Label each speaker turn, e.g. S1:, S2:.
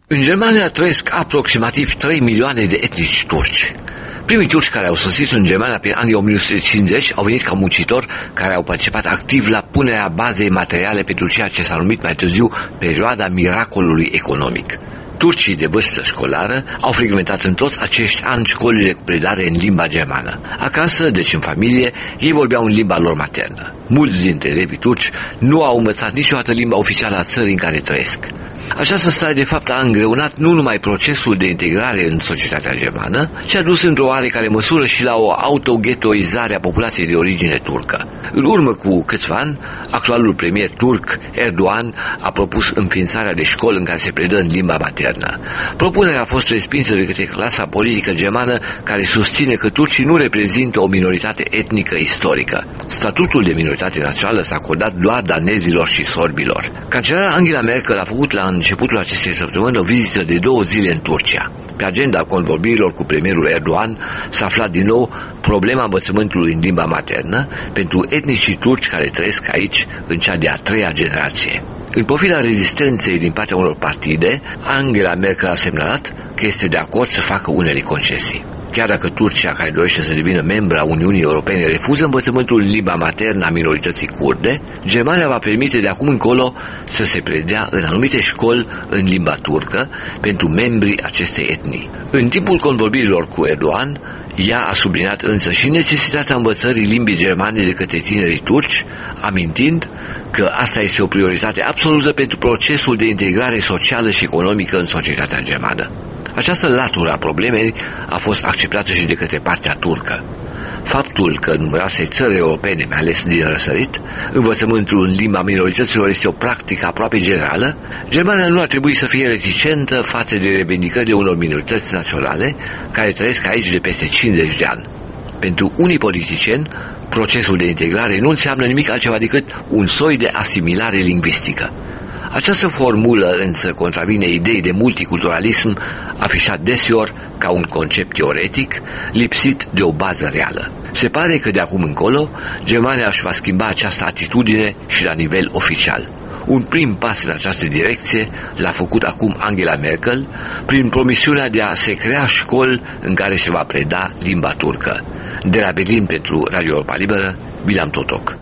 S1: În Germania trăiesc aproximativ 3 milioane de etnici turci. Primii turci care au sosit în Germania prin anii 1950 au venit ca muncitori care au participat activ la punerea bazei materiale pentru ceea ce s-a numit mai târziu perioada miracolului economic. Turcii de vârstă școlară au frecventat în toți acești ani școlile cu predare în limba germană. Acasă, deci în familie, ei vorbeau în limba lor maternă. Mulți dintre elevii turci nu au învățat niciodată limba oficială a țării în care trăiesc. Această stare de fapt a îngreunat nu numai procesul de integrare în societatea germană, ci a dus într-o oarecare măsură și la o autoghetoizare a populației de origine turcă. În urmă cu câțiva ani, actualul premier turc, Erdogan, a propus înființarea de școli în care se predă în limba maternă. Propunerea a fost respinsă de către clasa politică germană, care susține că turcii nu reprezintă o minoritate etnică istorică. Statutul de minoritate națională s-a acordat doar danezilor și sorbilor. Cancelara Angela Merkel a făcut la începutul acestei săptămâni o vizită de 2 zile în Turcia. Pe agenda convorbirilor cu premierul Erdogan s-a aflat din nou problema învățământului în limba maternă pentru etnicii turci care trăiesc aici în cea de-a 3-a generație. În pofida rezistenței din partea unor partide, Angela Merkel a semnalat că este de acord să facă unele concesii. Chiar dacă Turcia, care dorește să devină membra Uniunii Europene, refuză învățământul în limba maternă a minorității kurde, Germania va permite de acum încolo să se predea în anumite școli în limba turcă pentru membrii acestei etnii. În timpul convorbirilor cu Erdogan, ea a subliniat însă și necesitatea învățării limbii germane de către tinerii turci, amintind că asta este o prioritate absolută pentru procesul de integrare socială și economică în societatea germană. Această latură a problemei a fost acceptată și de către partea turcă. Faptul că în numeroase țări europene, mai ales din răsărit, învățământul în limba minorităților este o practică aproape generală, Germania nu ar trebui să fie reticentă față de revendicările unor minorități naționale care trăiesc aici de peste 50 de ani. Pentru unii politicieni, procesul de integrare nu înseamnă nimic altceva decât un soi de asimilare lingvistică. Această formulă însă contravine ideii de multiculturalism afișat deseori ca un concept teoretic, lipsit de o bază reală. Se pare că de acum încolo, Germania își va schimba această atitudine și la nivel oficial. Un prim pas în această direcție l-a făcut acum Angela Merkel prin promisiunea de a se crea școli în care se va preda limba turcă. De la Berlin pentru Radio Europa Liberă, Bilam Totoc.